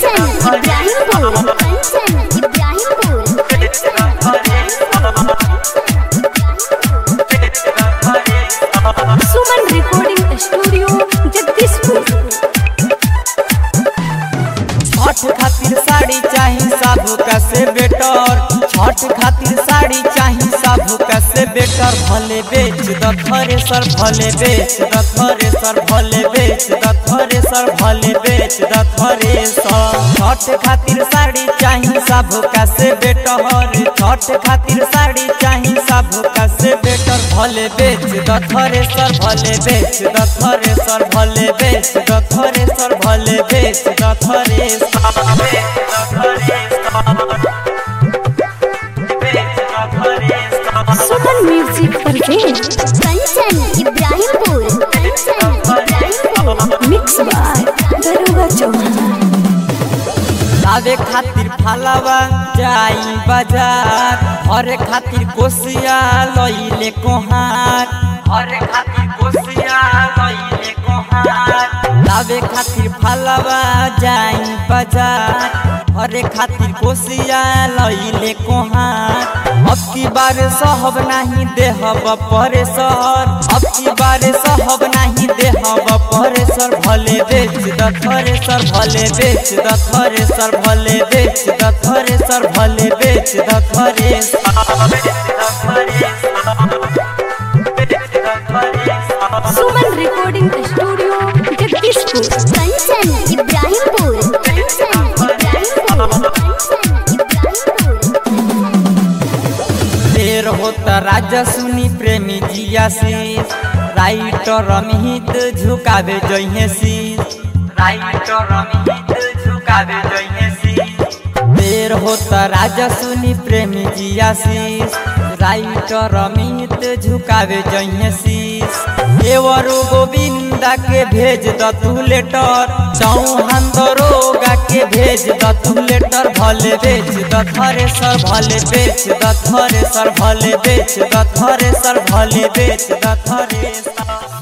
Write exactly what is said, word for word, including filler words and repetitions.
Kanchan Ibrahimpur Kanchan Ibrahimpur Suman recording studio Jagdishpur. Chhath खातिर साड़ी चाही साबु कैसे बेटर, छठ खातिर साड़ी चाही साबु कैसे बेटर। भले बेच द थ्रेसर भले बेच द थ्रेसर भले बेच द थ्रेसर भले बेच द थ्रेसर। छठ खातिर साड़ी चाही साबु कैसे बेटर, छठ खातिर साड़ी चाही साबु कैसे बेटर। भले बेच द थ्रेसर भले बेच द थ्रेसर भले बेच द थ्रेसर भले बेच द thresher. Suman music Parvez Kanchan Ibrahimpur Kanchan Ibrahimpur mix by Daroga Chauhan. लावे खातिर फलवा जाई बाजार, हरे खातिर कोसिया लइले कोहार, हरे खातिर कोसिया लइले कोहार। लावे खातिर फलवा जाई बाजार, हरे खातिर कोसिया लइले कोहार। अब की बार सहब नहीं देहब परेसर, अब की बार सहब नहीं देहब परेसर। भले बेच द थ्रेसर भले बेच द थ्रेसर भले बेच द थ्रेसर भले बेच द thresher. Suman recording studio Jagdishpur Kanchan Ibrahimpur Kanchan Ibrahimpur Kanchan Ibrahimpur. देर होता राजा सुनी प्रेमी जिया शीश, राइटर अमित झुकावे जइहे शीश, राइटर अमित झुकावे जइहे शीश। देर होता राजा सुनी प्रेमी जिया शीश, राइटर अमित झुकावे जइहे शीश। देवरु गोविंदा के भेज द तू लेटर, चौहान दरोगा के भेज द तू लेटर। भले बेच द थ्रेसर भले बेच द थ्रेसर भले बेच द थ्रेसर भले बेच द थ्रेसर।